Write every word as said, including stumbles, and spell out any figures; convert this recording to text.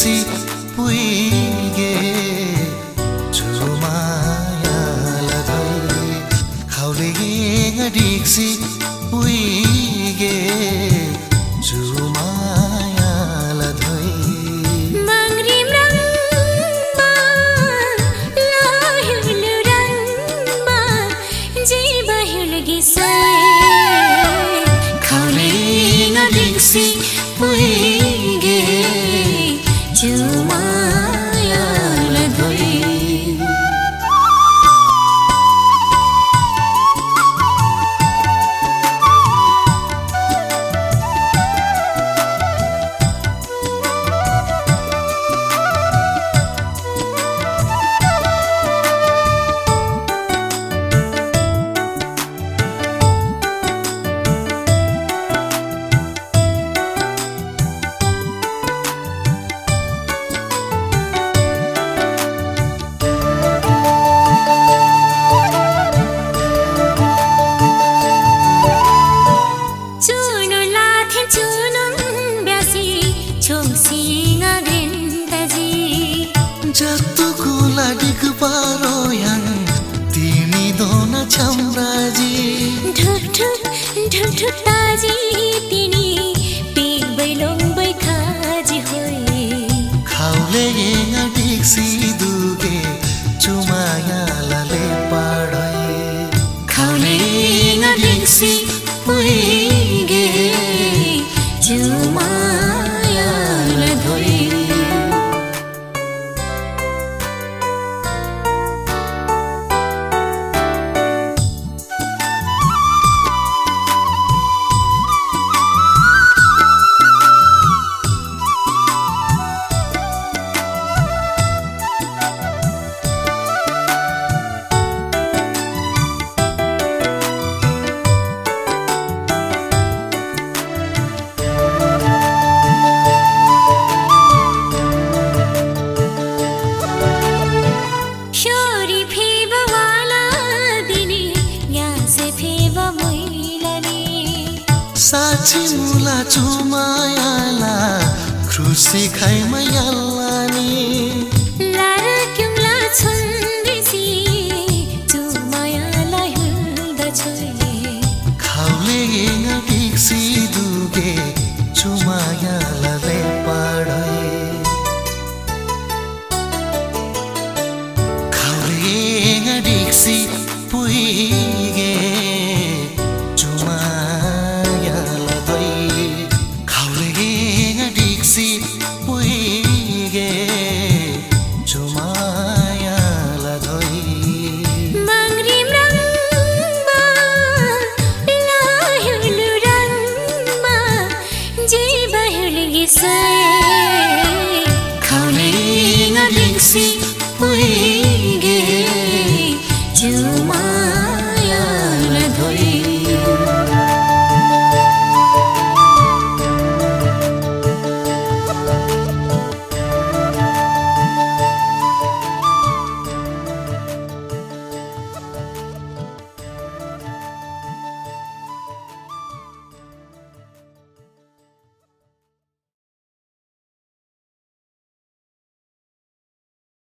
डिक्सी पुइगे जुमायाला धोइ खाउले डिक्सी पुइगे जुमायाला धोइ डिक्सी पुइगे जुमायाला धोइ जत्तुकुला डिक पारो yang तिमी दोना छम्राजी ढुक ढुक ढुक ढुक ताजी तिनी पिक बैलोङ बैखाजी होई खाउले येंगा डिक्सी दुगे जुमायालाले पाडै खाउले येंगा डिक्सी पुइगे जुमायाला धोइ साची मुला जुमायाला खुसी खाइमा यालानी लारा क्युला छन्दिसी जुमायाला हिल्दा छोइ खाउले येंगा डिक्सी दुगे जुमायालाले पाडै खाउले येंगा डिक्सी पुइगे पुइगे जुमायाला धोइ मंग्रिम रंगमा लाहुलु रंगमा जे बाहुल गिसे खाउले डिक्सी